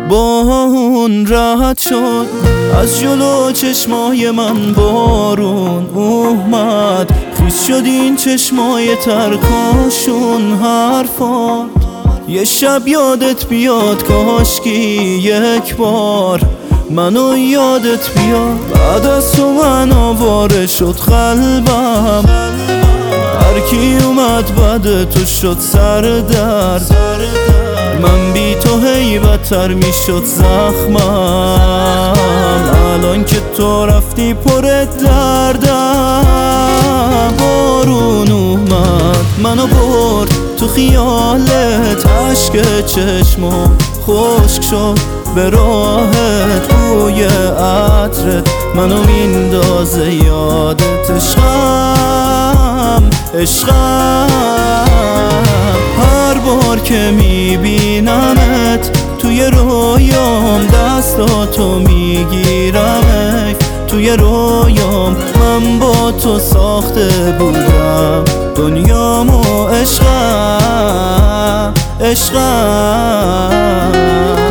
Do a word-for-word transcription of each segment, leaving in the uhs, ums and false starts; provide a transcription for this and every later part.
با اون راحت شد از جلو چشمای من بارون اومد، خیس شد این چشمای ترکاشون حرفات. یه شب یادت بیاد کاشکی یک بار منو یادت بیاد، بعد از تو من آواره شد قلبم، هر کی اومد بعد تو شد سردرد، من بی تو هی بدتر می شد زخمم، الان که تو رفتی پر دردم. بارون اومد منو برد تو خیالت، عشق چشمم خشک شد به راحت، بوی عطرت منو میندازه یادت. عشقم عشقم هر بار که میبینمت توی رویام، دستاتو میگیرمت توی رویام، من با تو ساخته بودم دنیامو. عشقم عشقم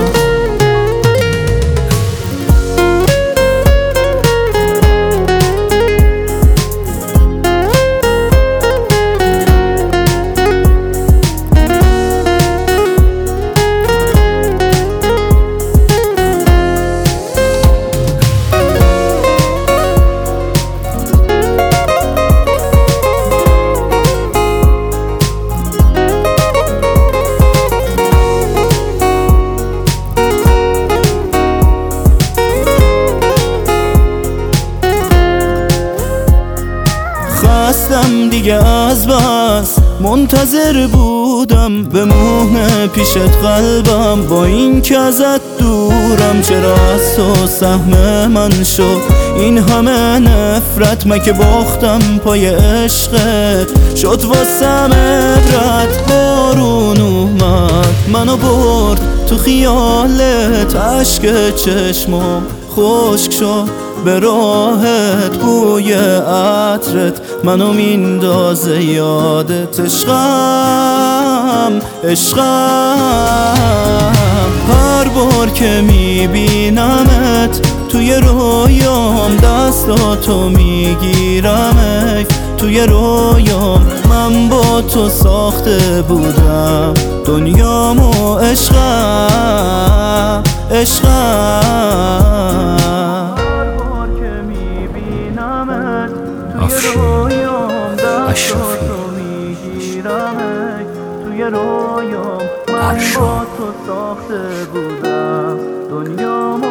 خستم دیگه از بس، منتظر بودم بمونه پیشت قلبم، با این که ازت دورم چرا از تو سهم من شد این همه نفرت. من که باختم پای عشقت شد واسم عبرت. بارون اومد منو برد تو خیالت، عشق چشمم خشک شد به راحت، بوی عطرت منو میندازه یادت. عشقم عشقم هر بار که میبینمت توی رویام، دستاتو میگیرمت توی رویام، من با تو ساخته بودم دنیامو. عشقم عشقم اشرافی توی رویام، من با تو ساخته بودم دنیامو.